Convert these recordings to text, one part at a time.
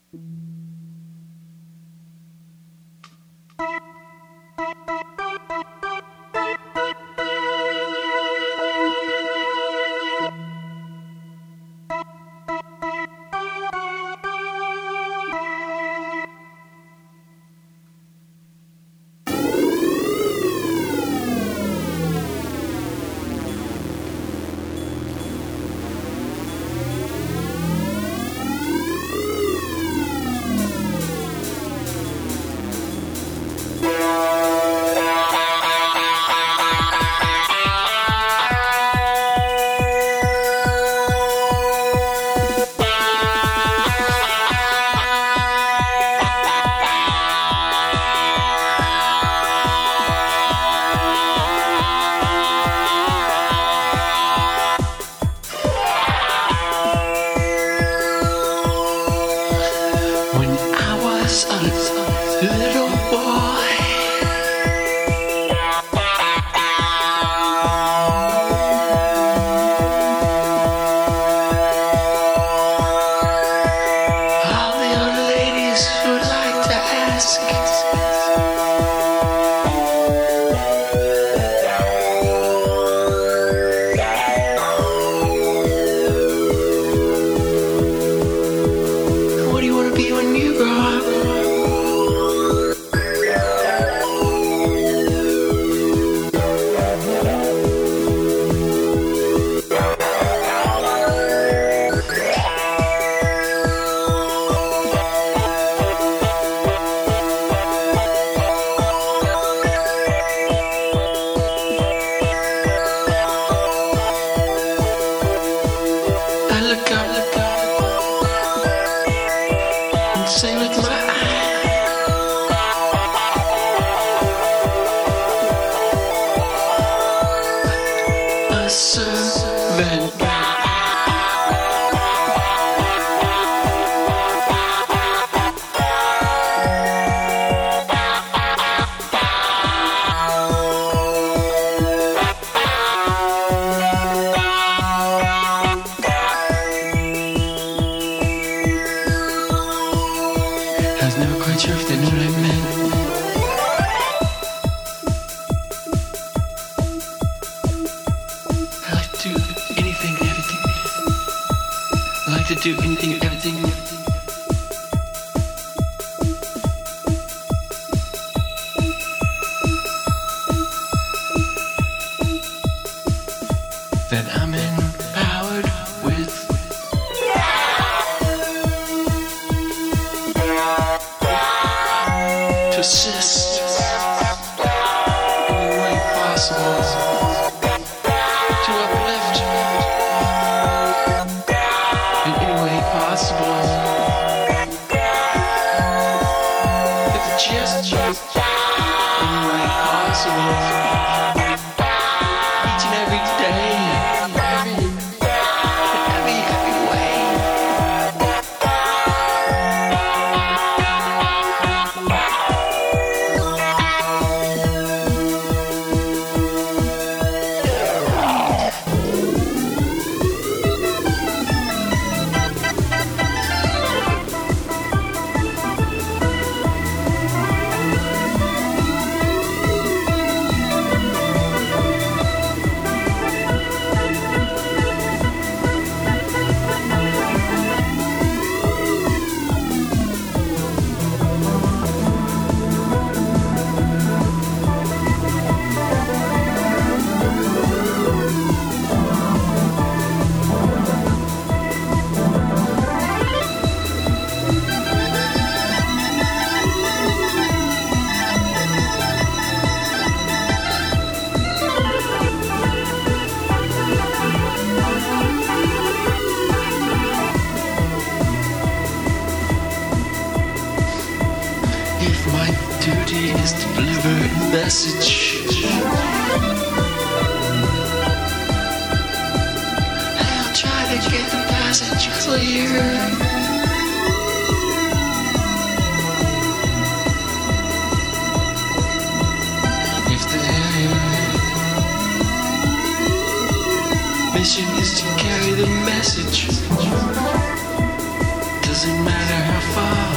mission is to carry the message. Doesn't matter how far.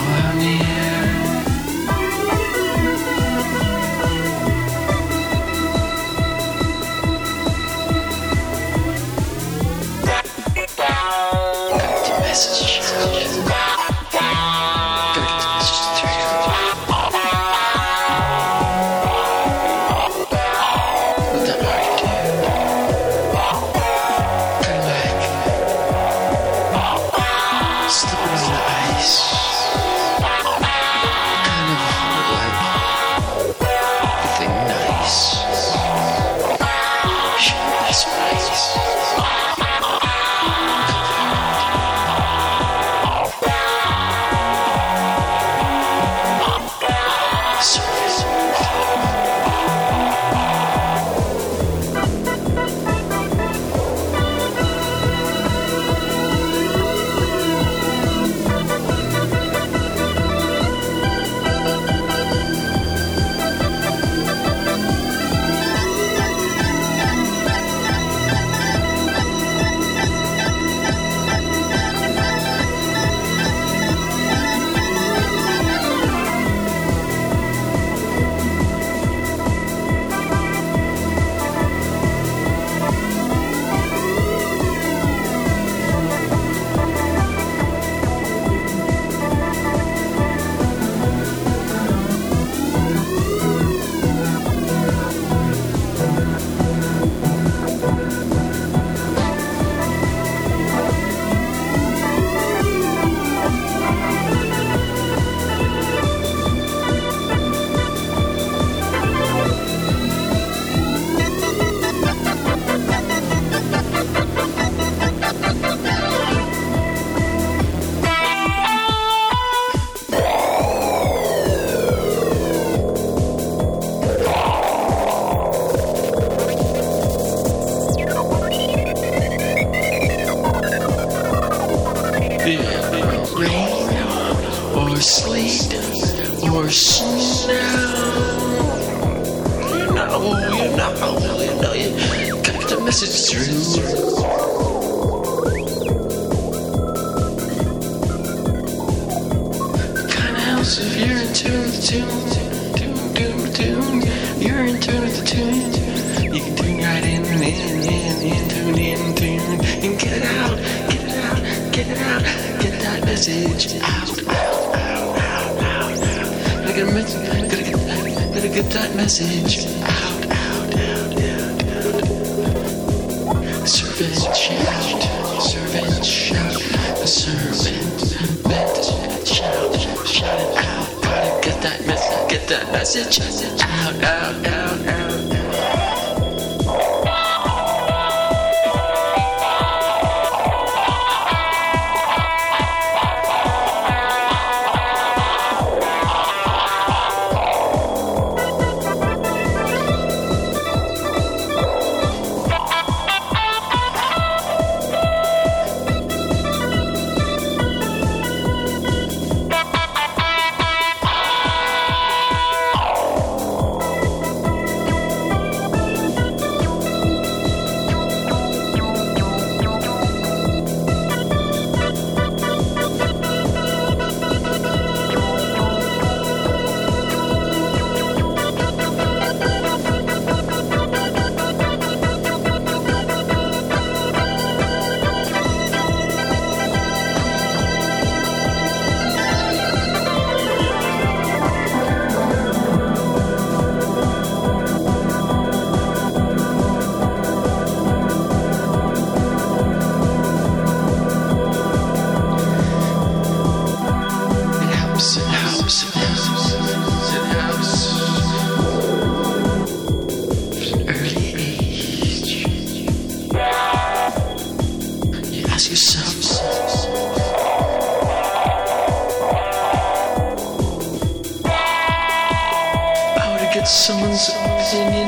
Someone's opinion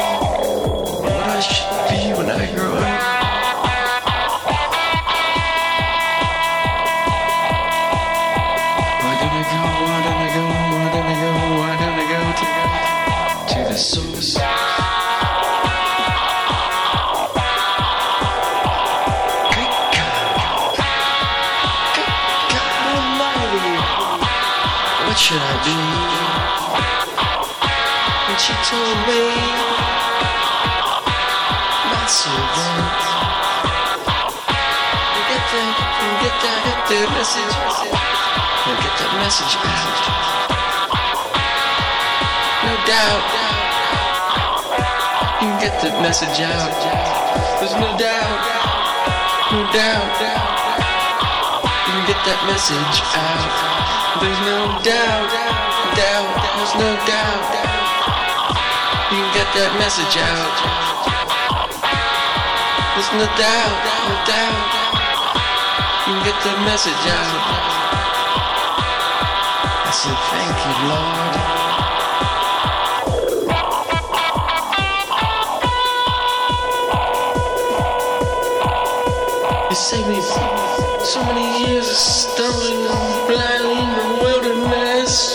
what I should be when I grow up. Why don't I go to the source? Great God Almighty, what should I be? She told me, my servant, get that. the message. Gotta get that message out. No doubt. You can get the message out. There's no doubt. No doubt. You can get that message out. There's no doubt. Doubt. There's no doubt. You can get that message out. There's no doubt. No doubt. You can get the message out. I said, thank you, Lord. You saved me so many years of stumbling blindly in the wilderness.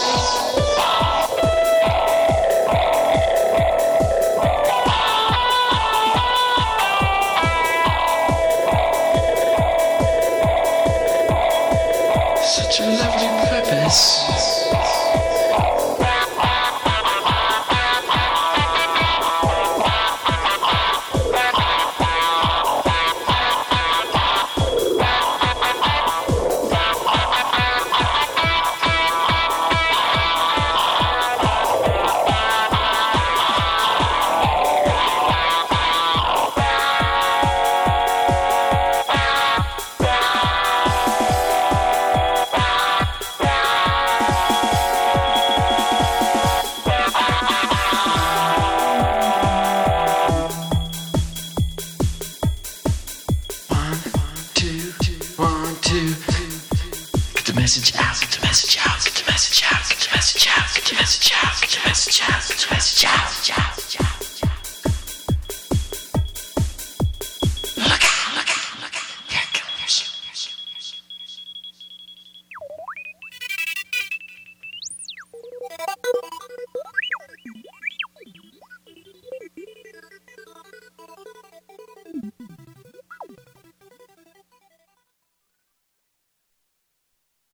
Such a lovely purpose. Get the message out, get the message out, get the message out, get the message out, get the message out, get the message out, get the message out.